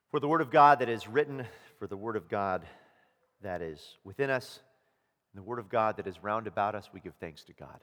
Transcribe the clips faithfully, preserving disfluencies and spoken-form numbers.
For the word of God that is written, for the word of God that is within us, and the word of God that is round about us, we give thanks to God.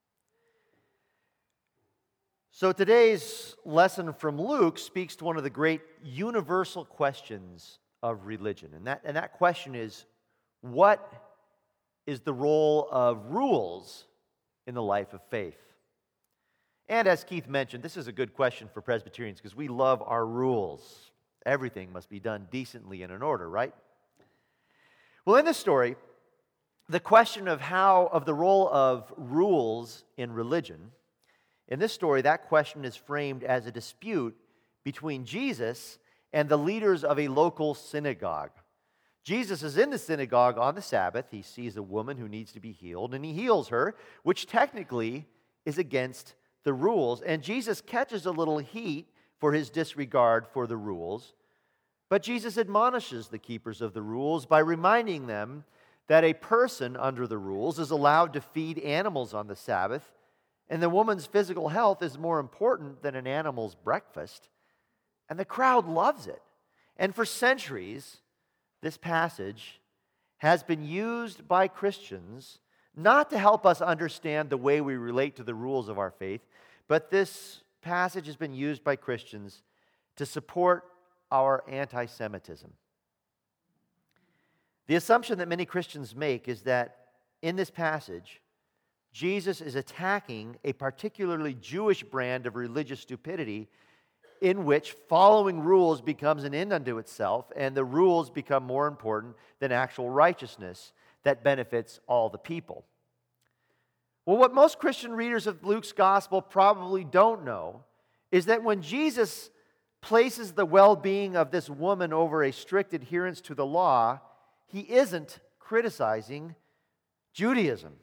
So today's lesson from Luke speaks to one of the great universal questions of religion. And that, and that question is, what is the role of rules in the life of faith? And as Keith mentioned, this is a good question for Presbyterians because we love our rules. Everything must be done decently and in order, right? Well, in this story, the question of how, of the role of rules in religion, in this story, that question is framed as a dispute between Jesus and the leaders of a local synagogue. Jesus is in the synagogue on the Sabbath. He sees a woman who needs to be healed, and he heals her, which technically is against the rules. And Jesus catches a little heat for his disregard for the rules. But Jesus admonishes the keepers of the rules by reminding them that a person under the rules is allowed to feed animals on the Sabbath, and the woman's physical health is more important than an animal's breakfast. And the crowd loves it. And for centuries, this passage has been used by Christians not to help us understand the way we relate to the rules of our faith, but this passage has been used by Christians to support our anti-Semitism. The assumption that many Christians make is that in this passage, Jesus is attacking a particularly Jewish brand of religious stupidity in which following rules becomes an end unto itself, and the rules become more important than actual righteousness that benefits all the people. Well, what most Christian readers of Luke's gospel probably don't know is that when Jesus places the well-being of this woman over a strict adherence to the law, he isn't criticizing Judaism.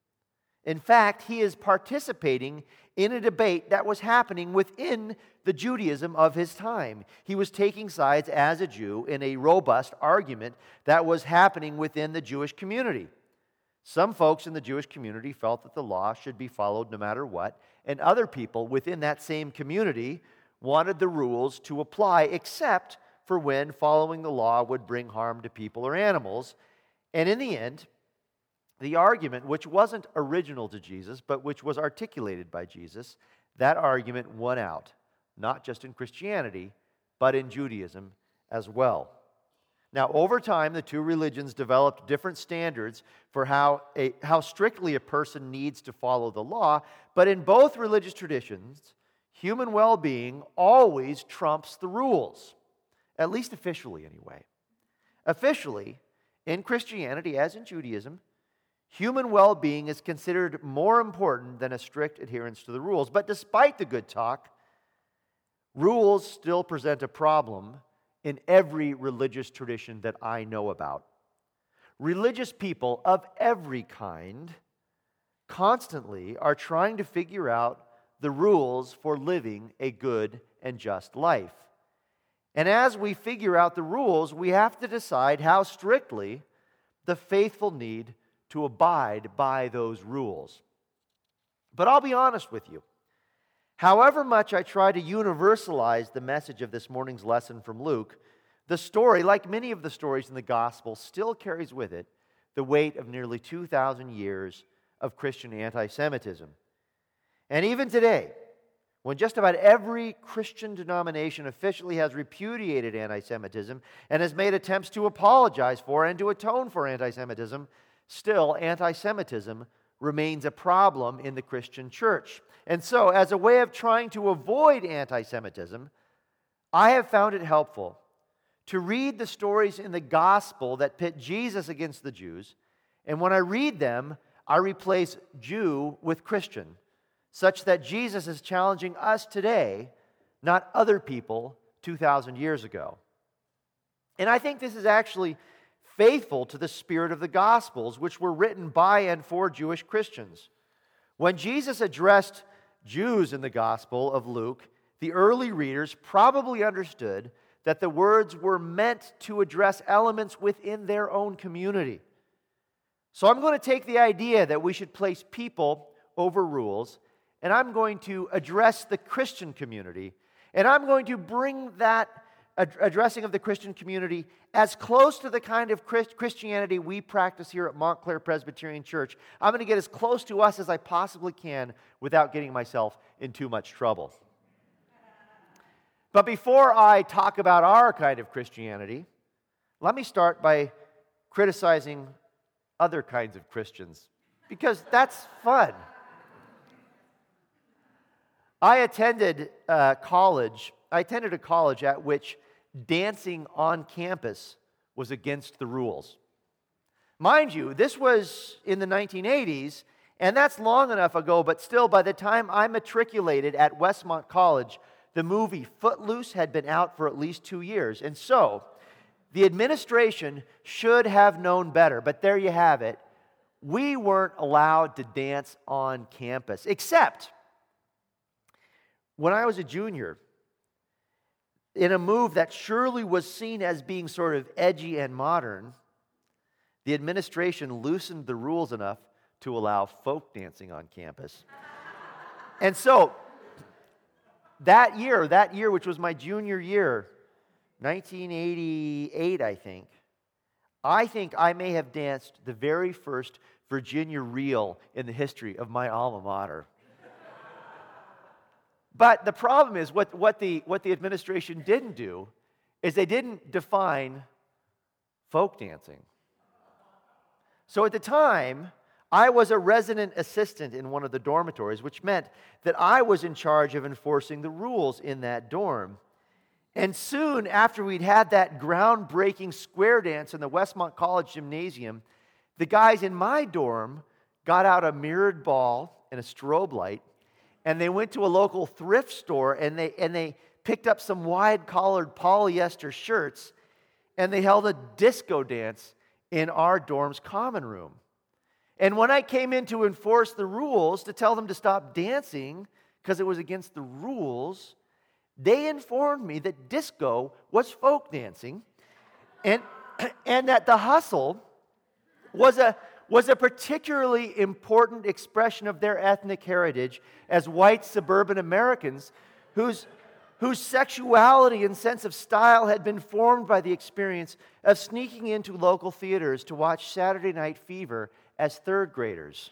In fact, he is participating in a debate that was happening within the Judaism of his time. He was taking sides as a Jew in a robust argument that was happening within the Jewish community. Some folks in the Jewish community felt that the law should be followed no matter what, and other people within that same community wanted the rules to apply except for when following the law would bring harm to people or animals. And in the end, the argument, which wasn't original to Jesus, but which was articulated by Jesus, that argument won out, not just in Christianity, but in Judaism as well. Now, over time, the two religions developed different standards for how, a, how strictly a person needs to follow the law, but in both religious traditions, human well-being always trumps the rules, at least officially anyway. Officially, in Christianity as in Judaism, human well-being is considered more important than a strict adherence to the rules. But despite the good talk, rules still present a problem in every religious tradition that I know about. Religious people of every kind constantly are trying to figure out the rules for living a good and just life. And as we figure out the rules, we have to decide how strictly the faithful need to abide by those rules. But I'll be honest with you. However much I try to universalize the message of this morning's lesson from Luke, the story, like many of the stories in the gospel, still carries with it the weight of nearly two thousand years of Christian anti-Semitism. And even today, when just about every Christian denomination officially has repudiated anti-Semitism and has made attempts to apologize for and to atone for anti-Semitism, still, anti-Semitism remains a problem in the Christian church. And so, as a way of trying to avoid anti-Semitism, I have found it helpful to read the stories in the gospel that pit Jesus against the Jews, and when I read them, I replace Jew with Christian, such that Jesus is challenging us today, not other people two thousand years ago. And I think this is actually faithful to the spirit of the Gospels, which were written by and for Jewish Christians. When Jesus addressed Jews in the Gospel of Luke, the early readers probably understood that the words were meant to address elements within their own community. So I'm going to take the idea that we should place people over rules, and I'm going to address the Christian community, and I'm going to bring that ad- addressing of the Christian community as close to the kind of Christ- Christianity we practice here at Montclair Presbyterian Church. I'm going to get as close to us as I possibly can without getting myself in too much trouble. But before I talk about our kind of Christianity, let me start by criticizing other kinds of Christians, because that's fun. I attended uh, college. I attended a college at which dancing on campus was against the rules. Mind you, this was in the nineteen eighties, and that's long enough ago, but still, by the time I matriculated at Westmont College, the movie Footloose had been out for at least two years. And so, the administration should have known better, but there you have it. We weren't allowed to dance on campus, except when I was a junior, in a move that surely was seen as being sort of edgy and modern, the administration loosened the rules enough to allow folk dancing on campus. And so, that year, that year, which was my junior year, nineteen eighty-eight, I think, I think I may have danced the very first Virginia reel in the history of my alma mater. But the problem is, what, what, the, what the administration didn't do is they didn't define folk dancing. So at the time, I was a resident assistant in one of the dormitories, which meant that I was in charge of enforcing the rules in that dorm. And soon after we'd had that groundbreaking square dance in the Westmont College Gymnasium, the guys in my dorm got out a mirrored ball and a strobe light, and they went to a local thrift store, and they and they picked up some wide-collared polyester shirts, and they held a disco dance in our dorm's common room. And when I came in to enforce the rules, to tell them to stop dancing because it was against the rules, they informed me that disco was folk dancing, and, and that the hustle was a, was a particularly important expression of their ethnic heritage as white suburban Americans whose, whose sexuality and sense of style had been formed by the experience of sneaking into local theaters to watch Saturday Night Fever as third graders.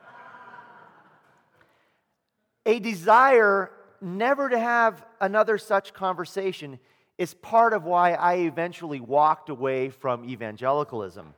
A desire never to have another such conversation is part of why I eventually walked away from evangelicalism.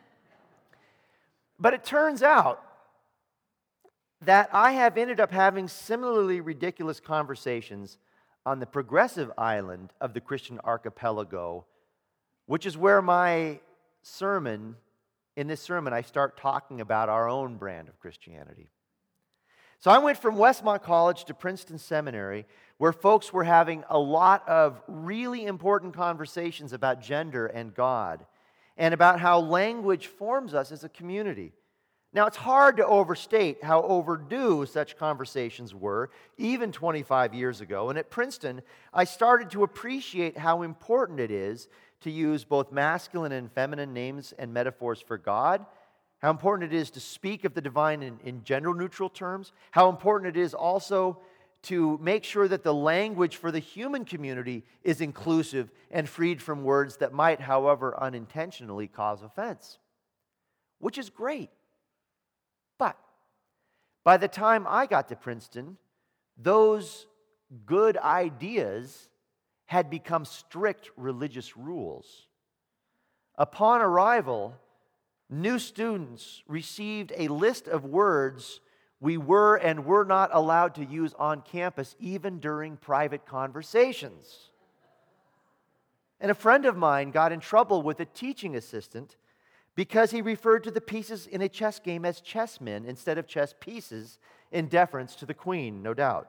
But it turns out that I have ended up having similarly ridiculous conversations on the progressive island of the Christian archipelago, which is where my sermon, in this sermon, I start talking about our own brand of Christianity. So I went from Westmont College to Princeton Seminary, where folks were having a lot of really important conversations about gender and God, and about how language forms us as a community. Now, it's hard to overstate how overdue such conversations were, even twenty-five years ago. And at Princeton, I started to appreciate how important it is to use both masculine and feminine names and metaphors for God, how important it is to speak of the divine in, in gender-neutral terms, how important it is also to make sure that the language for the human community is inclusive and freed from words that might, however, unintentionally cause offense, which is great. But by the time I got to Princeton, those good ideas had become strict religious rules. Upon arrival, new students received a list of words we were and were not allowed to use on campus, even during private conversations. And a friend of mine got in trouble with a teaching assistant because he referred to the pieces in a chess game as chessmen instead of chess pieces, in deference to the queen, no doubt.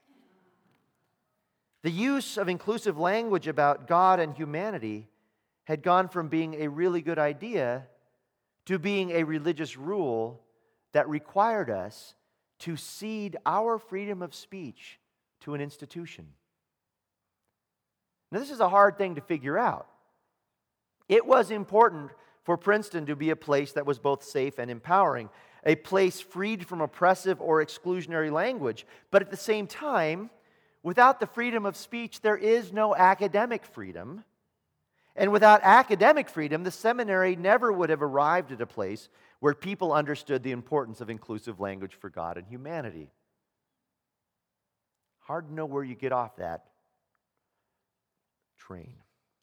The use of inclusive language about God and humanity had gone from being a really good idea to being a religious rule that required us to cede our freedom of speech to an institution. Now, this is a hard thing to figure out. It was important for Princeton to be a place that was both safe and empowering, a place freed from oppressive or exclusionary language, but at the same time, Without the freedom of speech, there is no academic freedom. And without academic freedom, the seminary never would have arrived at a place where people understood the importance of inclusive language for God and humanity. Hard to know where you get off that train.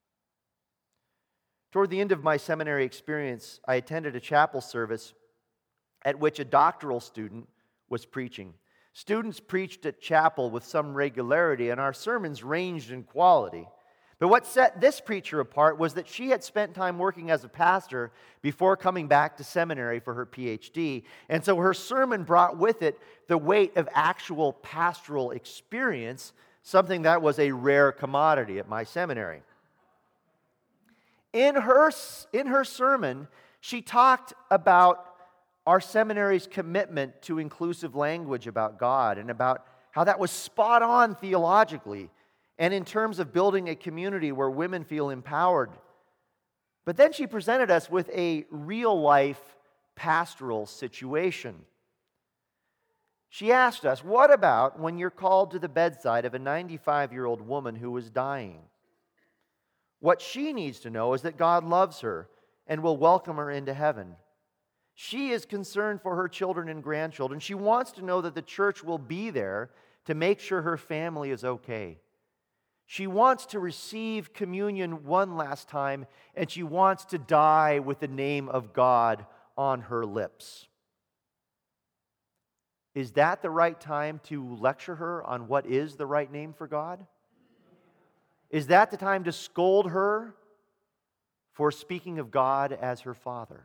Toward the end of my seminary experience, I attended a chapel service at which a doctoral student was preaching. Students preached at chapel with some regularity, and our sermons ranged in quality. But what set this preacher apart was that she had spent time working as a pastor before coming back to seminary for her P H D. And so her sermon brought with it the weight of actual pastoral experience, something that was a rare commodity at my seminary. In her, in her sermon, she talked about our seminary's commitment to inclusive language about God and about how that was spot on theologically and in terms of building a community where women feel empowered. But then she presented us with a real-life pastoral situation. She asked us, what about when you're called to the bedside of a ninety-five-year-old woman who is dying? What she needs to know is that God loves her and will welcome her into heaven. She is concerned for her children and grandchildren. She wants to know that the church will be there to make sure her family is okay. She wants to receive communion one last time, and she wants to die with the name of God on her lips. Is that the right time to lecture her on what is the right name for God? Is that the time to scold her for speaking of God as her Father?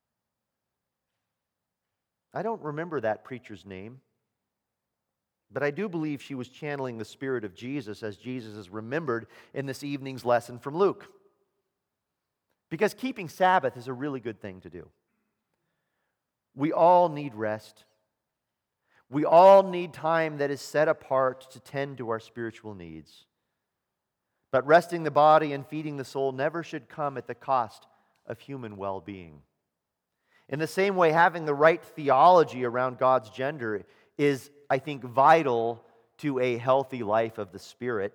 I don't remember that preacher's name, but I do believe she was channeling the Spirit of Jesus as Jesus is remembered in this evening's lesson from Luke. Because keeping Sabbath is a really good thing to do. We all need rest. We all need time that is set apart to tend to our spiritual needs. But resting the body and feeding the soul never should come at the cost of human well-being. In the same way, having the right theology around God's gender is, I think, vital to a healthy life of the Spirit.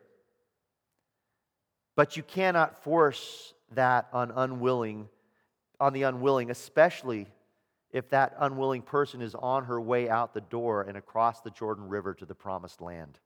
But you cannot force that on unwilling, on the unwilling, especially if that unwilling person is on her way out the door and across the Jordan River to the promised land.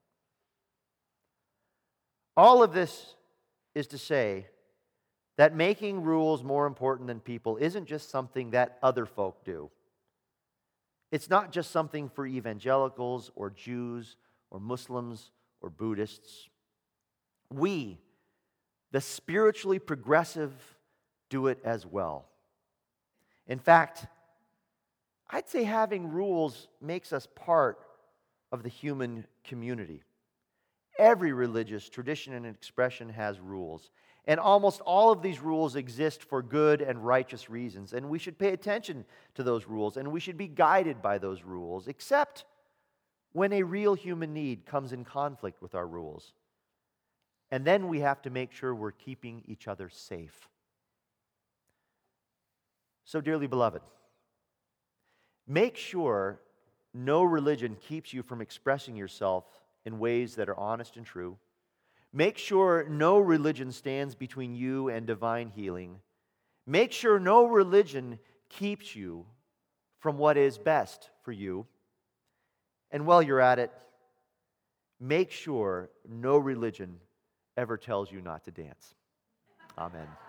All of this is to say that making rules more important than people isn't just something that other folk do. It's not just something for evangelicals or Jews or Muslims or Buddhists. We, the spiritually progressive, do it as well. In fact, I'd say having rules makes us part of the human community. Every religious tradition and expression has rules. And almost all of these rules exist for good and righteous reasons. And we should pay attention to those rules. And we should be guided by those rules, except when a real human need comes in conflict with our rules. And then we have to make sure we're keeping each other safe. So, dearly beloved, make sure no religion keeps you from expressing yourself in ways that are honest and true. Make sure no religion stands between you and divine healing. Make sure no religion keeps you from what is best for you. And while you're at it, make sure no religion ever tells you not to dance. Amen.